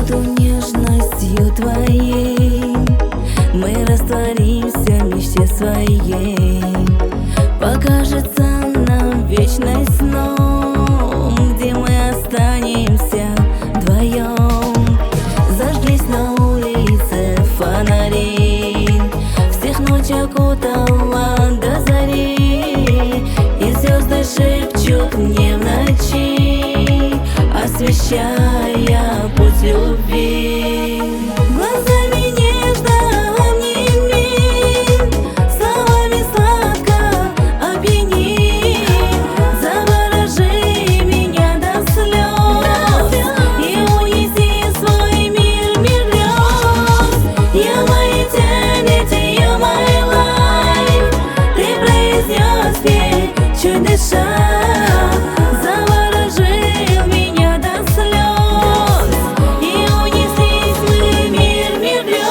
буду нежностью твоей, мы растворимся в мечте своей. Покажется нам вечность сном, где мы останемся вдвоем. Зажглись на улице фонари, всех ночь окутала до зари, и звезды шепчут мне в ночи, освещая путь любви. Глазами нежно обними, словами сладко опьяни, заворожи меня до слез и унеси свой мир, мир грез. You're my eternity, you're my life. Ты произнес мне, чуть дыша, заворожил меня до слез и унеслись мы в мир, мир грез.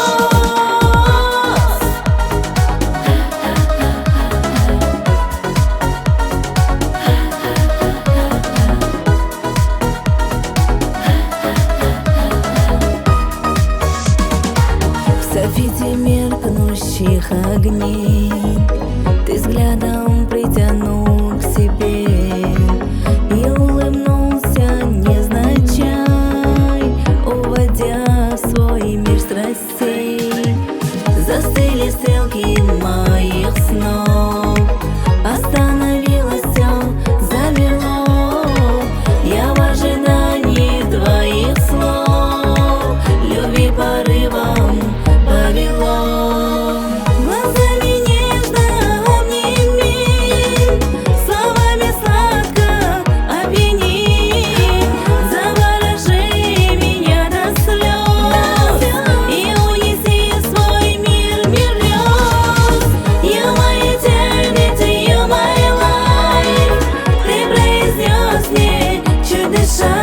В софите меркнущих огней ты взглядом притянул к себе и улыбнулся невзначай, уводя в свой мир страстей. Застыли стрелки моих снов, остановилось все, замерло. Я в ожидании твоих слов, любви порывом повело. Глазами нежно обними, словами сладко опьяни, заворожи меня до слез и унеси свой мир, мир грез. You're my eternity, you're my life. Ты произнес мне, чуть дыша,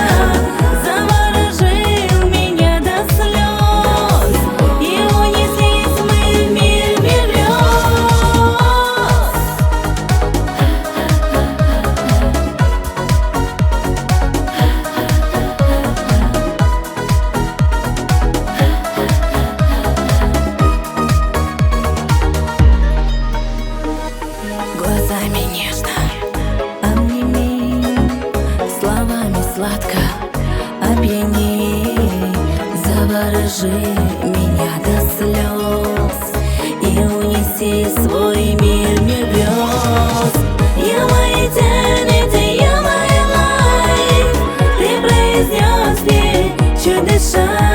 заворожил меня до слез и унеслись мы в мир, мир грез. Глазами нежно обними, словами сладко опьяни, заворожи меня до слез и унеси свой мир, мир грез. You're my eternity, you're my life. Ты произнес мне, чуть дыша,